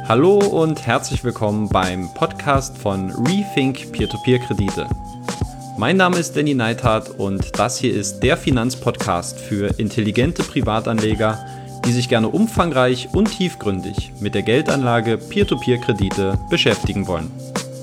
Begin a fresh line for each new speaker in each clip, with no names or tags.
Hallo und herzlich willkommen beim Podcast von Rethink Peer-to-Peer-Kredite. Mein Name ist Danny Neithardt und das hier ist der Finanzpodcast für intelligente Privatanleger, die sich gerne umfangreich und tiefgründig mit der Geldanlage Peer-to-Peer-Kredite beschäftigen wollen.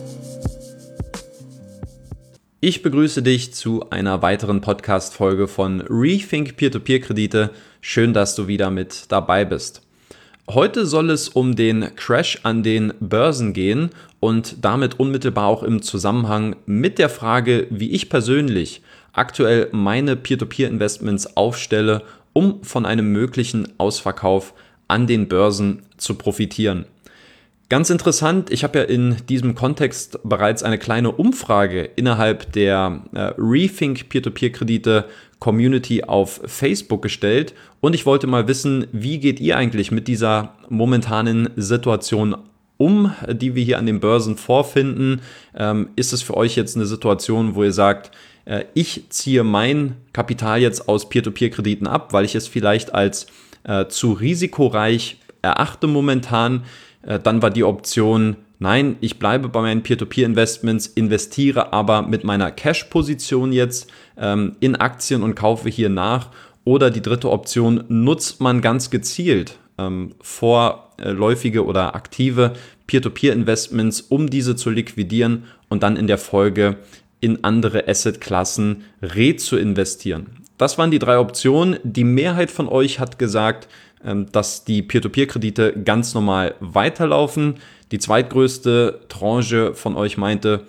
Ich begrüße dich zu einer weiteren Podcast-Folge von Rethink Peer-to-Peer-Kredite. Schön, dass du wieder mit dabei bist. Heute soll es um den Crash an den Börsen gehen und damit unmittelbar auch im Zusammenhang mit der Frage, wie ich persönlich aktuell meine Peer-to-Peer-Investments aufstelle, um von einem möglichen Ausverkauf an den Börsen zu profitieren. Ganz interessant, ich habe ja in diesem Kontext bereits eine kleine Umfrage innerhalb der Rethink Peer-to-Peer-Kredite Community auf Facebook gestellt und ich wollte mal wissen, wie geht ihr eigentlich mit dieser momentanen Situation um, die wir hier an den Börsen vorfinden? Ist es für euch jetzt eine Situation, wo ihr sagt, ich ziehe mein Kapital jetzt aus Peer-to-Peer-Krediten ab, weil ich es vielleicht als zu risikoreich erachte momentan? Dann war die Option, nein, ich bleibe bei meinen Peer-to-Peer-Investments, investiere aber mit meiner Cash-Position jetzt in Aktien und kaufe hier nach. Oder die dritte Option, nutzt man ganz gezielt vorläufige oder aktive Peer-to-Peer-Investments, um diese zu liquidieren und dann in der Folge in andere Assetklassen zu investieren. Das waren die drei Optionen. Die Mehrheit von euch hat gesagt, dass die Peer-to-Peer-Kredite ganz normal weiterlaufen. Die zweitgrößte Tranche von euch meinte,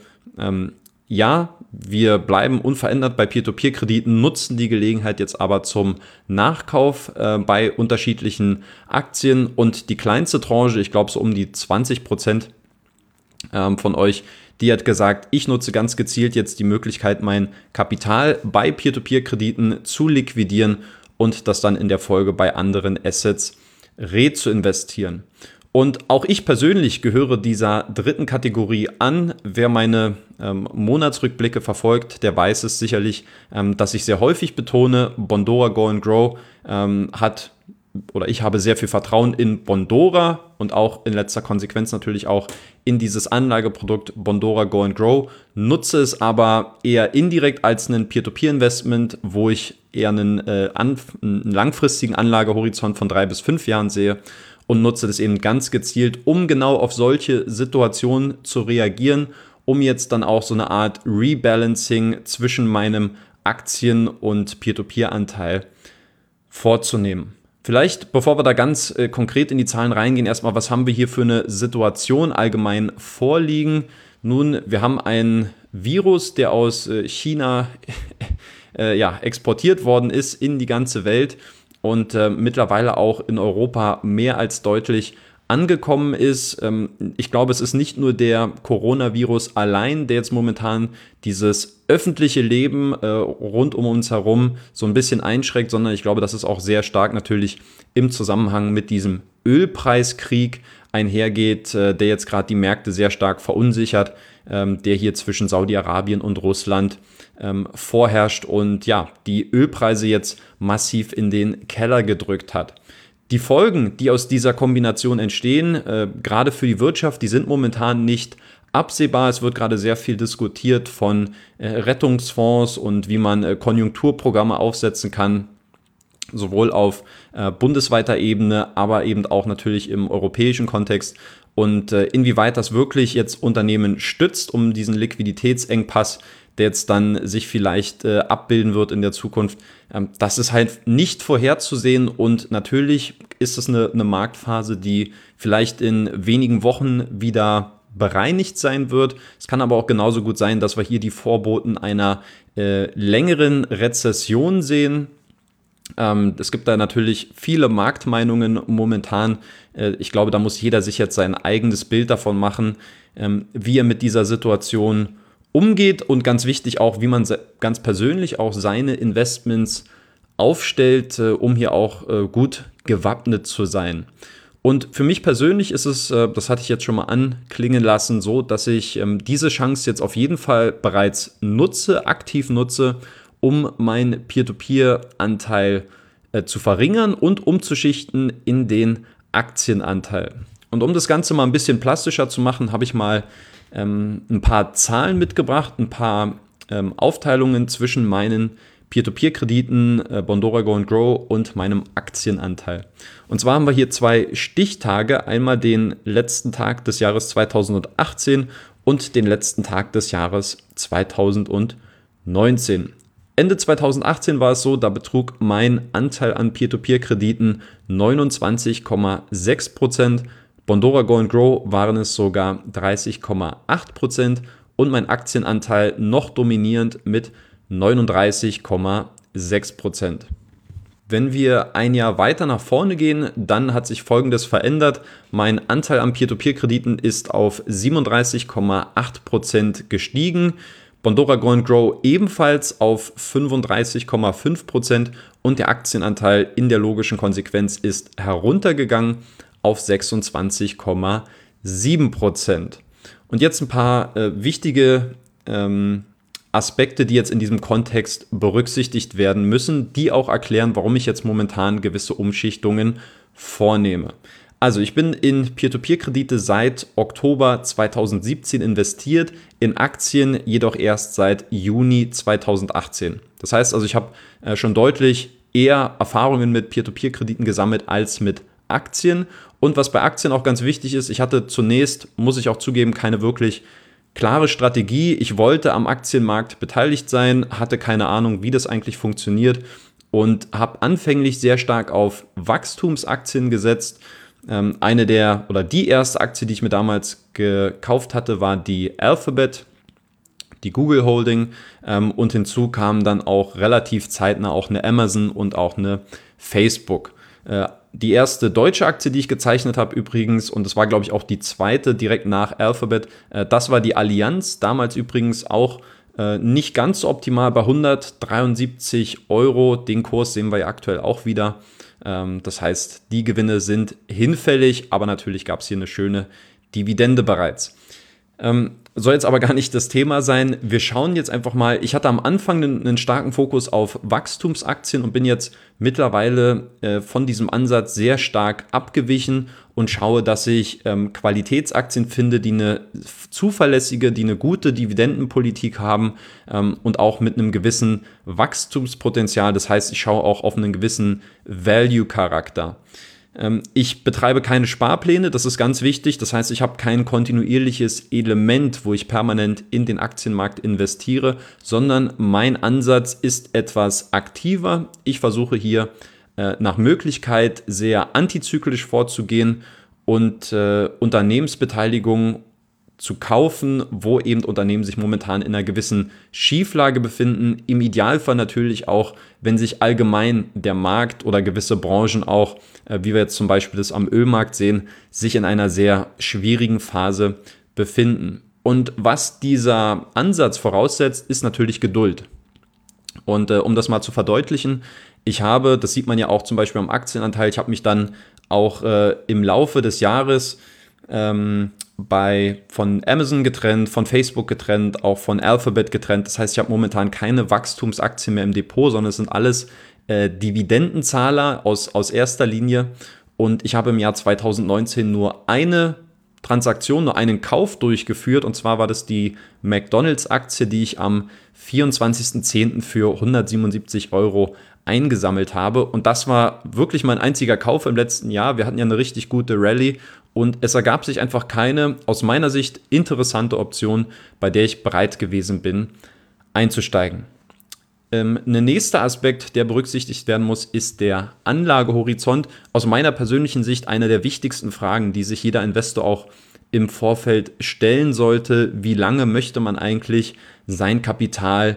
ja, wir bleiben unverändert bei Peer-to-Peer-Krediten, nutzen die Gelegenheit jetzt aber zum Nachkauf bei unterschiedlichen Aktien. Und die kleinste Tranche, ich glaube so um die 20% von euch, die hat gesagt, ich nutze ganz gezielt jetzt die Möglichkeit, mein Kapital bei Peer-to-Peer-Krediten zu liquidieren und das dann in der Folge bei anderen Assets zu investieren. Und auch ich persönlich gehöre dieser dritten Kategorie an. Wer meine Monatsrückblicke verfolgt, der weiß es sicherlich, dass ich sehr häufig betone, Bondora Go and Grow ich habe sehr viel Vertrauen in Bondora und auch in letzter Konsequenz natürlich auch in dieses Anlageprodukt Bondora Go and Grow, nutze es aber eher indirekt als ein Peer-to-Peer-Investment, wo ich eher einen langfristigen Anlagehorizont von 3 bis 5 Jahren sehe und nutze das eben ganz gezielt, um genau auf solche Situationen zu reagieren, um jetzt dann auch so eine Art Rebalancing zwischen meinem Aktien- und Peer-to-Peer-Anteil vorzunehmen. Vielleicht, bevor wir da ganz konkret in die Zahlen reingehen, erstmal, was haben wir hier für eine Situation allgemein vorliegen? Nun, wir haben einen Virus, der aus China exportiert worden ist in die ganze Welt und mittlerweile auch in Europa mehr als deutlich angekommen ist. Ich glaube, es ist nicht nur der Coronavirus allein, der jetzt momentan dieses öffentliche Leben rund um uns herum so ein bisschen einschränkt, sondern ich glaube, dass es auch sehr stark natürlich im Zusammenhang mit diesem Ölpreiskrieg einhergeht, der jetzt gerade die Märkte sehr stark verunsichert, der hier zwischen Saudi-Arabien und Russland vorherrscht und ja, die Ölpreise jetzt massiv in den Keller gedrückt hat. Die Folgen, die aus dieser Kombination entstehen, gerade für die Wirtschaft, die sind momentan nicht absehbar. Es wird gerade sehr viel diskutiert von Rettungsfonds und wie man Konjunkturprogramme aufsetzen kann, sowohl auf bundesweiter Ebene, aber eben auch natürlich im europäischen Kontext. Und inwieweit das wirklich jetzt Unternehmen stützt, um diesen Liquiditätsengpass, der jetzt dann sich vielleicht abbilden wird in der Zukunft, das ist halt nicht vorherzusehen und natürlich ist es eine Marktphase, die vielleicht in wenigen Wochen wieder bereinigt sein wird. Es kann aber auch genauso gut sein, dass wir hier die Vorboten einer längeren Rezession sehen. Es gibt da natürlich viele Marktmeinungen momentan. Ich glaube, da muss jeder sich jetzt sein eigenes Bild davon machen, wie er mit dieser Situation umgeht und ganz wichtig auch, wie man ganz persönlich auch seine Investments aufstellt, um hier auch gut gewappnet zu sein. Und für mich persönlich ist es, das hatte ich jetzt schon mal anklingen lassen, so, dass ich diese Chance jetzt auf jeden Fall bereits aktiv nutze, um meinen Peer-to-Peer-Anteil zu verringern und umzuschichten in den Aktienanteil. Und um das Ganze mal ein bisschen plastischer zu machen, habe ich mal ein paar Zahlen mitgebracht, ein paar Aufteilungen zwischen meinen Peer-to-Peer-Krediten, Bondora Go and Grow und meinem Aktienanteil. Und zwar haben wir hier 2 Stichtage, einmal den letzten Tag des Jahres 2018 und den letzten Tag des Jahres 2019. Ende 2018 war es so, da betrug mein Anteil an Peer-to-Peer-Krediten 29,6%, Bondora Go and Grow waren es sogar 30,8% und mein Aktienanteil noch dominierend mit 39,6%. Wenn wir ein Jahr weiter nach vorne gehen, dann hat sich Folgendes verändert. Mein Anteil an Peer-to-Peer-Krediten ist auf 37,8% gestiegen. Bondora Go and Grow ebenfalls auf 35,5% und der Aktienanteil in der logischen Konsequenz ist heruntergegangen auf 26,7%. Und jetzt ein paar wichtige Aspekte, die jetzt in diesem Kontext berücksichtigt werden müssen, die auch erklären, warum ich jetzt momentan gewisse Umschichtungen vornehme. Also ich bin in Peer-to-Peer-Kredite seit Oktober 2017 investiert, in Aktien jedoch erst seit Juni 2018. Das heißt also, ich habe schon deutlich eher Erfahrungen mit Peer-to-Peer-Krediten gesammelt als mit Aktien. Und was bei Aktien auch ganz wichtig ist, ich hatte zunächst, muss ich auch zugeben, keine wirklich klare Strategie. Ich wollte am Aktienmarkt beteiligt sein, hatte keine Ahnung, wie das eigentlich funktioniert und habe anfänglich sehr stark auf Wachstumsaktien gesetzt. Die erste Aktie, die ich mir damals gekauft hatte, war die Alphabet, die Google Holding, und hinzu kamen dann auch relativ zeitnah auch eine Amazon und auch eine Facebook. Die erste deutsche Aktie, die ich gezeichnet habe übrigens, und das war, glaube ich, auch die zweite direkt nach Alphabet, das war die Allianz, damals übrigens auch nicht ganz so optimal bei 173 Euro. Den Kurs sehen wir ja aktuell auch wieder. Das heißt, die Gewinne sind hinfällig, aber natürlich gab es hier eine schöne Dividende bereits. Soll jetzt aber gar nicht das Thema sein. Wir schauen jetzt einfach mal. Ich hatte am Anfang einen starken Fokus auf Wachstumsaktien und bin jetzt mittlerweile von diesem Ansatz sehr stark abgewichen und schaue, dass ich Qualitätsaktien finde, die eine zuverlässige, die eine gute Dividendenpolitik haben und auch mit einem gewissen Wachstumspotenzial. Das heißt, ich schaue auch auf einen gewissen Value-Charakter. Ich betreibe keine Sparpläne, das ist ganz wichtig. Das heißt, ich habe kein kontinuierliches Element, wo ich permanent in den Aktienmarkt investiere, sondern mein Ansatz ist etwas aktiver. Ich versuche hier nach Möglichkeit sehr antizyklisch vorzugehen und Unternehmensbeteiligung zu kaufen, wo eben Unternehmen sich momentan in einer gewissen Schieflage befinden. Im Idealfall natürlich auch, wenn sich allgemein der Markt oder gewisse Branchen auch, wie wir jetzt zum Beispiel das am Ölmarkt sehen, sich in einer sehr schwierigen Phase befinden. Und was dieser Ansatz voraussetzt, ist natürlich Geduld. Und um das mal zu verdeutlichen, das sieht man ja auch zum Beispiel am Aktienanteil, ich habe mich dann auch im Laufe des Jahres von Amazon getrennt, von Facebook getrennt, auch von Alphabet getrennt. Das heißt, ich habe momentan keine Wachstumsaktien mehr im Depot, sondern es sind alles Dividendenzahler aus erster Linie. Und ich habe im Jahr 2019 nur eine Transaktion, nur einen Kauf durchgeführt. Und zwar war das die McDonald's-Aktie, die ich am 24.10. für 177 Euro eingesammelt habe. Und das war wirklich mein einziger Kauf im letzten Jahr. Wir hatten ja eine richtig gute Rallye und es ergab sich einfach keine, aus meiner Sicht, interessante Option, bei der ich bereit gewesen bin, einzusteigen. Ein nächster Aspekt, der berücksichtigt werden muss, ist der Anlagehorizont. Aus meiner persönlichen Sicht eine der wichtigsten Fragen, die sich jeder Investor auch im Vorfeld stellen sollte. Wie lange möchte man eigentlich sein Kapital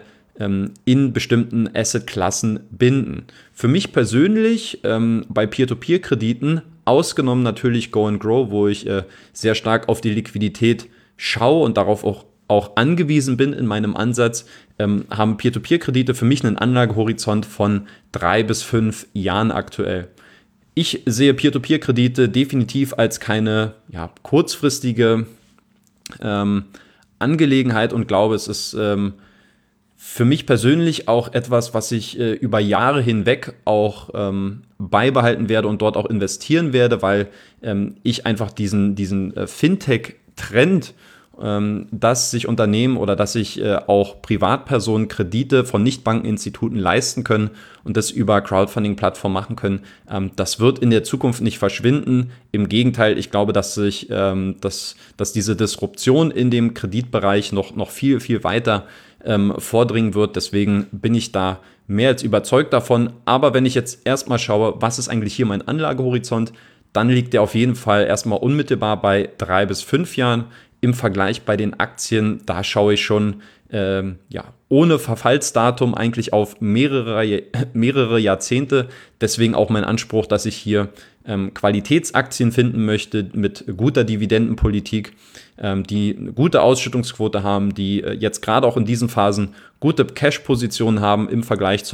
in bestimmten Assetklassen binden? Für mich persönlich bei Peer-to-Peer-Krediten, ausgenommen natürlich Go and Grow, wo ich sehr stark auf die Liquidität schaue und darauf auch angewiesen bin in meinem Ansatz, haben Peer-to-Peer-Kredite für mich einen Anlagehorizont von 3 bis 5 Jahren aktuell. Ich sehe Peer-to-Peer-Kredite definitiv als keine kurzfristige Angelegenheit und glaube, es ist für mich persönlich auch etwas, was ich über Jahre hinweg auch beibehalten werde und dort auch investieren werde, weil ich einfach diesen Fintech-Trend, dass sich Unternehmen oder dass sich auch Privatpersonen Kredite von Nichtbankeninstituten leisten können und das über Crowdfunding-Plattformen machen können, das wird in der Zukunft nicht verschwinden. Im Gegenteil, ich glaube, dass diese Disruption in dem Kreditbereich noch viel, viel weiter vordringen wird. Deswegen bin ich da mehr als überzeugt davon. Aber wenn ich jetzt erstmal schaue, was ist eigentlich hier mein Anlagehorizont, dann liegt der auf jeden Fall erstmal unmittelbar bei 3 bis 5 Jahren. Im Vergleich bei den Aktien, da schaue ich schon ohne Verfallsdatum eigentlich auf mehrere Jahrzehnte. Deswegen auch mein Anspruch, dass ich hier Qualitätsaktien finden möchte mit guter Dividendenpolitik, die eine gute Ausschüttungsquote haben, die jetzt gerade auch in diesen Phasen gute Cash-Positionen haben im Vergleich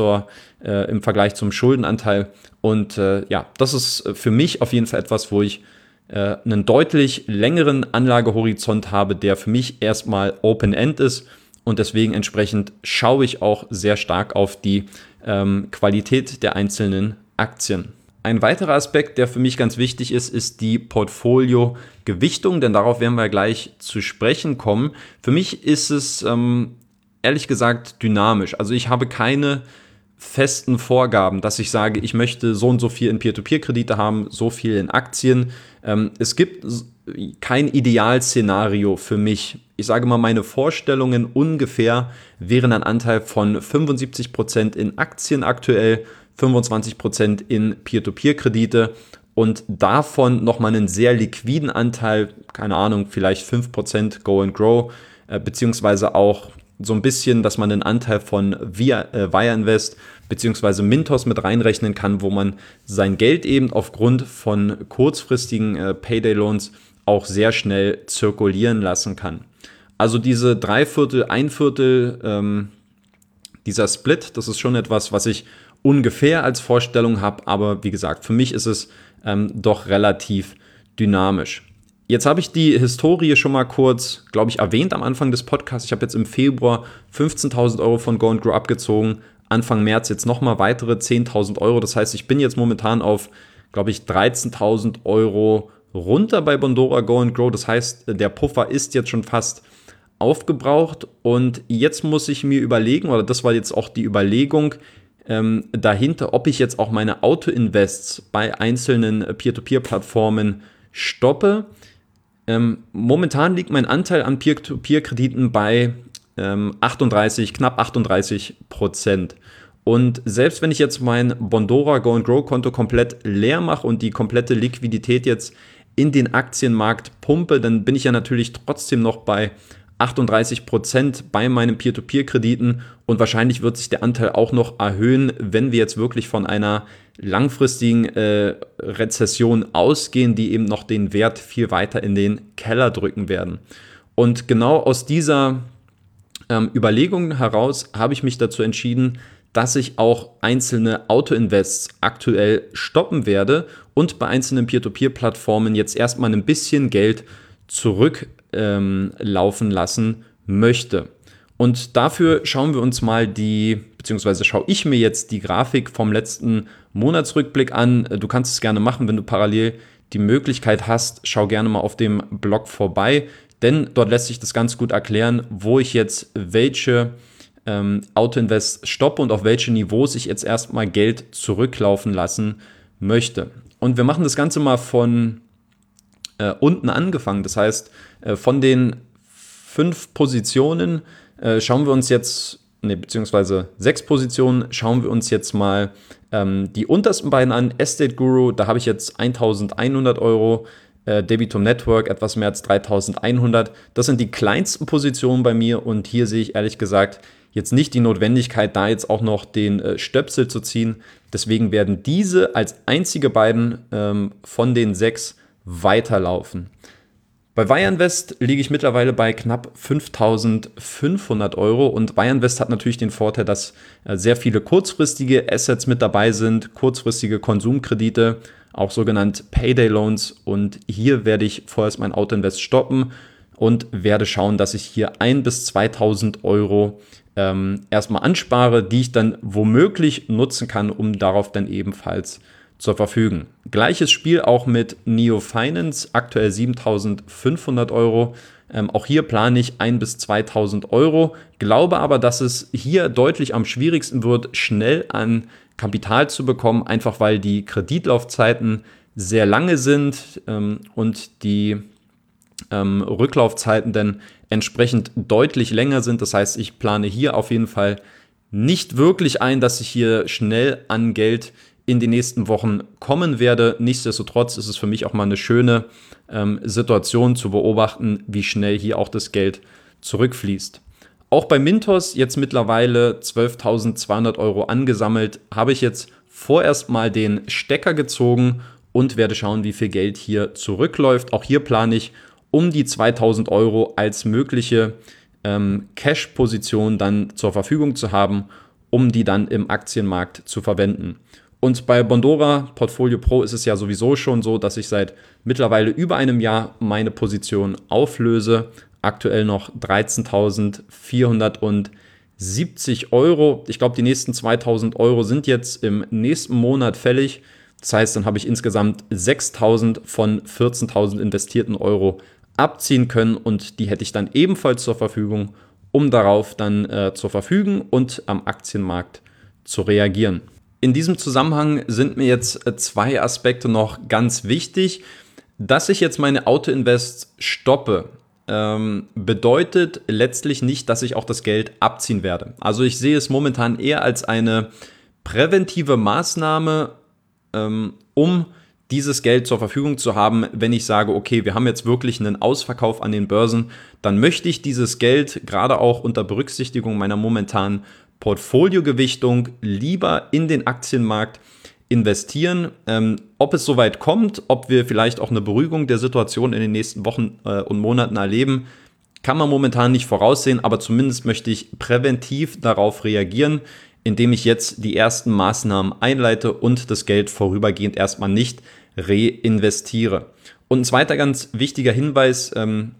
zum Schuldenanteil. Und das ist für mich auf jeden Fall etwas, wo ich einen deutlich längeren Anlagehorizont habe, der für mich erstmal Open-End ist. Und deswegen entsprechend schaue ich auch sehr stark auf die Qualität der einzelnen Aktien. Ein weiterer Aspekt, der für mich ganz wichtig ist, ist die Portfolio-Gewichtung, denn darauf werden wir gleich zu sprechen kommen. Für mich ist es ehrlich gesagt dynamisch. Also ich habe keine festen Vorgaben, dass ich sage, ich möchte so und so viel in Peer-to-Peer-Kredite haben, so viel in Aktien. Es gibt kein Idealszenario für mich. Ich sage mal, meine Vorstellungen ungefähr wären ein Anteil von 75% in Aktien aktuell, 25% in Peer-to-Peer-Kredite und davon nochmal einen sehr liquiden Anteil, keine Ahnung, vielleicht 5% Go and Grow, beziehungsweise auch so ein bisschen, dass man einen Anteil von Wire Invest bzw. Mintos mit reinrechnen kann, wo man sein Geld eben aufgrund von kurzfristigen Payday-Loans auch sehr schnell zirkulieren lassen kann. Also diese 3/4, 1/4, dieser Split, das ist schon etwas, was ich ungefähr als Vorstellung habe, aber wie gesagt, für mich ist es doch relativ dynamisch. Jetzt habe ich die Historie schon mal kurz, glaube ich, erwähnt am Anfang des Podcasts. Ich habe jetzt im Februar 15.000 Euro von Go and Grow abgezogen. Anfang März jetzt nochmal weitere 10.000 Euro. Das heißt, ich bin jetzt momentan auf, glaube ich, 13.000 Euro runter bei Bondora Go and Grow. Das heißt, der Puffer ist jetzt schon fast aufgebraucht. Und jetzt muss ich mir überlegen, oder das war jetzt auch die Überlegung dahinter, ob ich jetzt auch meine Auto-Invests bei einzelnen Peer-to-Peer-Plattformen stoppe. Momentan liegt mein Anteil an Peer-to-Peer-Krediten bei knapp 38%. Und selbst wenn ich jetzt mein Bondora Go and Grow Konto komplett leer mache und die komplette Liquidität jetzt in den Aktienmarkt pumpe, dann bin ich ja natürlich trotzdem noch bei 38% bei meinen Peer-to-Peer-Krediten und wahrscheinlich wird sich der Anteil auch noch erhöhen, wenn wir jetzt wirklich von einer langfristigen Rezession ausgehen, die eben noch den Wert viel weiter in den Keller drücken werden. Und genau aus dieser Überlegung heraus habe ich mich dazu entschieden, dass ich auch einzelne Auto-Invests aktuell stoppen werde und bei einzelnen Peer-to-Peer-Plattformen jetzt erstmal ein bisschen Geld zurücklaufen lassen möchte. Und dafür schauen wir uns mal beziehungsweise schaue ich mir jetzt die Grafik vom letzten Monatsrückblick an. Du kannst es gerne machen, wenn du parallel die Möglichkeit hast. Schau gerne mal auf dem Blog vorbei, denn dort lässt sich das ganz gut erklären, wo ich jetzt welche Auto-Invest stoppe und auf welche Niveaus ich jetzt erstmal Geld zurücklaufen lassen möchte. Und wir machen das Ganze mal von unten angefangen. Das heißt, von den 5 Positionen schauen wir uns jetzt, beziehungsweise 6 Positionen, schauen wir uns jetzt mal die untersten beiden an. Estate Guru, da habe ich jetzt 1.100 Euro, Debitum Network etwas mehr als 3.100. Das sind die kleinsten Positionen bei mir und hier sehe ich ehrlich gesagt jetzt nicht die Notwendigkeit, da jetzt auch noch den Stöpsel zu ziehen. Deswegen werden diese als einzige beiden von den 6 weiterlaufen. Bei Wire Invest liege ich mittlerweile bei knapp 5.500 Euro und Wire Invest hat natürlich den Vorteil, dass sehr viele kurzfristige Assets mit dabei sind, kurzfristige Konsumkredite, auch sogenannte Payday Loans, und hier werde ich vorerst mein Auto Invest stoppen und werde schauen, dass ich hier 1.000 bis 2.000 Euro erstmal anspare, die ich dann womöglich nutzen kann, um darauf dann ebenfalls zur Verfügung. Gleiches Spiel auch mit Neo Finance, aktuell 7.500 Euro. Auch hier plane ich 1.000 bis 2.000 Euro, glaube aber, dass es hier deutlich am schwierigsten wird, schnell an Kapital zu bekommen, einfach weil die Kreditlaufzeiten sehr lange sind und die Rücklaufzeiten dann entsprechend deutlich länger sind. Das heißt, ich plane hier auf jeden Fall nicht wirklich ein, dass ich hier schnell an Geld in den nächsten Wochen kommen werde. Nichtsdestotrotz ist es für mich auch mal eine schöne Situation zu beobachten, wie schnell hier auch das Geld zurückfließt. Auch bei Mintos, jetzt mittlerweile 12.200 Euro angesammelt, habe ich jetzt vorerst mal den Stecker gezogen und werde schauen, wie viel Geld hier zurückläuft. Auch hier plane ich um die 2.000 Euro als mögliche Cash-Position dann zur Verfügung zu haben, um die dann im Aktienmarkt zu verwenden. Und bei Bondora Portfolio Pro ist es ja sowieso schon so, dass ich seit mittlerweile über einem Jahr meine Position auflöse. Aktuell noch 13.470 Euro. Ich glaube, die nächsten 2.000 Euro sind jetzt im nächsten Monat fällig. Das heißt, dann habe ich insgesamt 6.000 von 14.000 investierten Euro abziehen können und die hätte ich dann ebenfalls zur Verfügung, um darauf dann zu verfügen und am Aktienmarkt zu reagieren. In diesem Zusammenhang sind mir jetzt zwei Aspekte noch ganz wichtig. Dass ich jetzt meine Auto-Invest stoppe, bedeutet letztlich nicht, dass ich auch das Geld abziehen werde. Also ich sehe es momentan eher als eine präventive Maßnahme, um dieses Geld zur Verfügung zu haben, wenn ich sage, okay, wir haben jetzt wirklich einen Ausverkauf an den Börsen, dann möchte ich dieses Geld gerade auch unter Berücksichtigung meiner momentanen Portfoliogewichtung lieber in den Aktienmarkt investieren. Ob es soweit kommt, ob wir vielleicht auch eine Beruhigung der Situation in den nächsten Wochen und Monaten erleben, kann man momentan nicht voraussehen, aber zumindest möchte ich präventiv darauf reagieren, indem ich jetzt die ersten Maßnahmen einleite und das Geld vorübergehend erstmal nicht reinvestiere. Und ein zweiter ganz wichtiger Hinweis,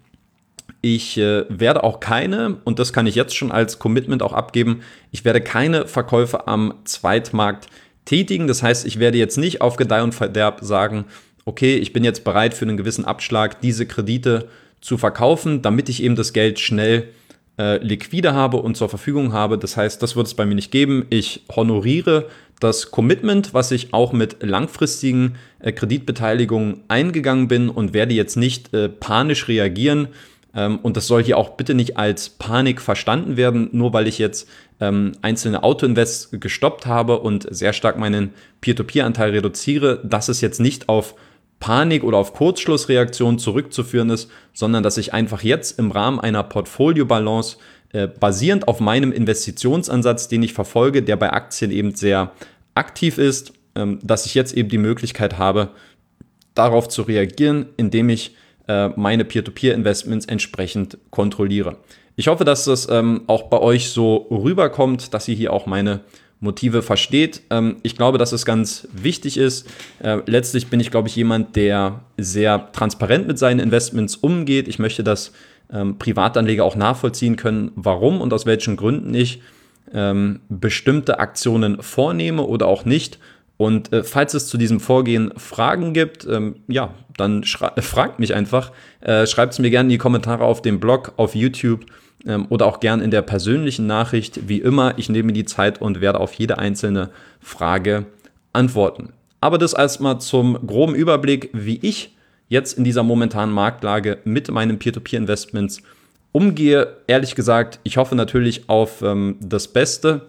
ich werde auch keine, und das kann ich jetzt schon als Commitment auch abgeben, ich werde keine Verkäufe am Zweitmarkt tätigen. Das heißt, ich werde jetzt nicht auf Gedeih und Verderb sagen, okay, ich bin jetzt bereit für einen gewissen Abschlag diese Kredite zu verkaufen, damit ich eben das Geld schnell liquide habe und zur Verfügung habe. Das heißt, das wird es bei mir nicht geben. Ich honoriere das Commitment, was ich auch mit langfristigen Kreditbeteiligungen eingegangen bin und werde jetzt nicht panisch reagieren. Und das soll hier auch bitte nicht als Panik verstanden werden, nur weil ich jetzt einzelne Auto-Invests gestoppt habe und sehr stark meinen Peer-to-Peer-Anteil reduziere, dass es jetzt nicht auf Panik oder auf Kurzschlussreaktion zurückzuführen ist, sondern dass ich einfach jetzt im Rahmen einer Portfolio-Balance basierend auf meinem Investitionsansatz, den ich verfolge, der bei Aktien eben sehr aktiv ist, dass ich jetzt eben die Möglichkeit habe, darauf zu reagieren, indem ich meine Peer-to-Peer-Investments entsprechend kontrolliere. Ich hoffe, dass das auch bei euch so rüberkommt, dass ihr hier auch meine Motive versteht. Ich glaube, dass es ganz wichtig ist. Letztlich bin ich, glaube ich, jemand, der sehr transparent mit seinen Investments umgeht. Ich möchte, dass Privatanleger auch nachvollziehen können, warum und aus welchen Gründen ich bestimmte Aktionen vornehme oder auch nicht. Und falls es zu diesem Vorgehen Fragen gibt, dann fragt mich einfach. Schreibt es mir gerne in die Kommentare auf dem Blog, auf YouTube oder auch gern in der persönlichen Nachricht. Wie immer, ich nehme die Zeit und werde auf jede einzelne Frage antworten. Aber das erstmal zum groben Überblick, wie ich jetzt in dieser momentanen Marktlage mit meinen Peer-to-Peer-Investments umgehe. Ehrlich gesagt, ich hoffe natürlich auf das Beste.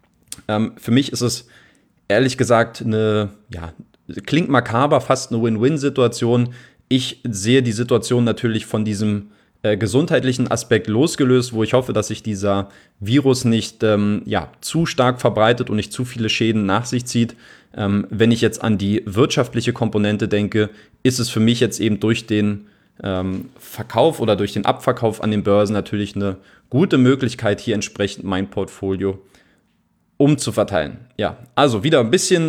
Für mich ist es ehrlich gesagt klingt makaber, fast eine Win-Win-Situation. Ich sehe die Situation natürlich von diesem gesundheitlichen Aspekt losgelöst, wo ich hoffe, dass sich dieser Virus nicht zu stark verbreitet und nicht zu viele Schäden nach sich zieht. Wenn ich jetzt an die wirtschaftliche Komponente denke, ist es für mich jetzt eben durch den Verkauf oder durch den Abverkauf an den Börsen natürlich eine gute Möglichkeit, hier entsprechend mein Portfolio umzuverteilen. Ja, also wieder ein bisschen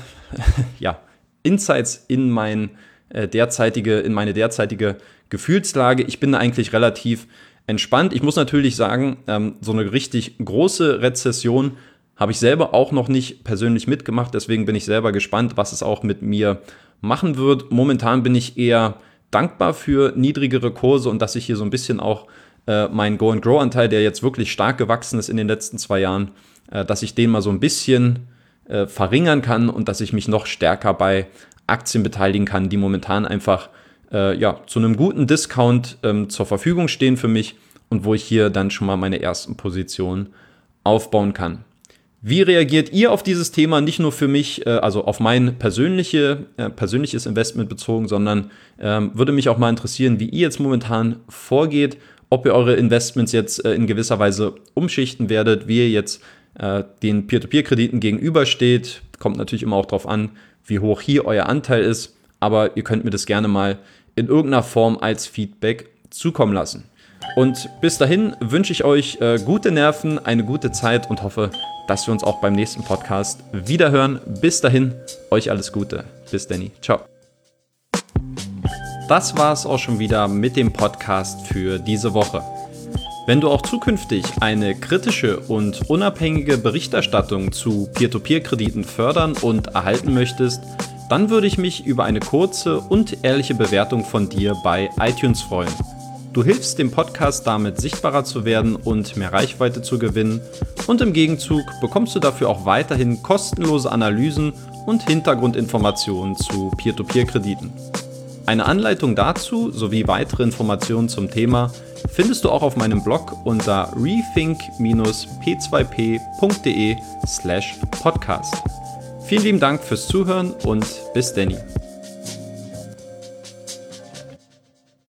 Insights in meine derzeitige Gefühlslage. Ich bin da eigentlich relativ entspannt. Ich muss natürlich sagen, so eine richtig große Rezession habe ich selber auch noch nicht persönlich mitgemacht. Deswegen bin ich selber gespannt, was es auch mit mir machen wird. Momentan bin ich eher dankbar für niedrigere Kurse und dass ich hier so ein bisschen auch meinen Go-and-Grow-Anteil, der jetzt wirklich stark gewachsen ist in den letzten 2 Jahren, dass ich den mal so ein bisschen verringern kann und dass ich mich noch stärker bei Aktien beteiligen kann, die momentan einfach zu einem guten Discount zur Verfügung stehen für mich und wo ich hier dann schon mal meine ersten Positionen aufbauen kann. Wie reagiert ihr auf dieses Thema? Nicht nur für mich, also auf mein persönliches Investment bezogen, sondern würde mich auch mal interessieren, wie ihr jetzt momentan vorgeht, ob ihr eure Investments jetzt in gewisser Weise umschichten werdet, wie ihr jetzt den Peer-to-Peer-Krediten gegenübersteht. Kommt natürlich immer auch darauf an, wie hoch hier euer Anteil ist, aber ihr könnt mir das gerne mal in irgendeiner Form als Feedback zukommen lassen. Und bis dahin wünsche ich euch gute Nerven, eine gute Zeit und hoffe, dass wir uns auch beim nächsten Podcast wiederhören. Bis dahin, euch alles Gute. Bis Danny. Ciao. Das war es auch schon wieder mit dem Podcast für diese Woche. Wenn du auch zukünftig eine kritische und unabhängige Berichterstattung zu Peer-to-Peer-Krediten fördern und erhalten möchtest, dann würde ich mich über eine kurze und ehrliche Bewertung von dir bei iTunes freuen. Du hilfst dem Podcast damit sichtbarer zu werden und mehr Reichweite zu gewinnen und im Gegenzug bekommst du dafür auch weiterhin kostenlose Analysen und Hintergrundinformationen zu Peer-to-Peer-Krediten. Eine Anleitung dazu sowie weitere Informationen zum Thema findest du auch auf meinem Blog unter rethink-p2p.de/podcast. Vielen lieben Dank fürs Zuhören und bis Danny.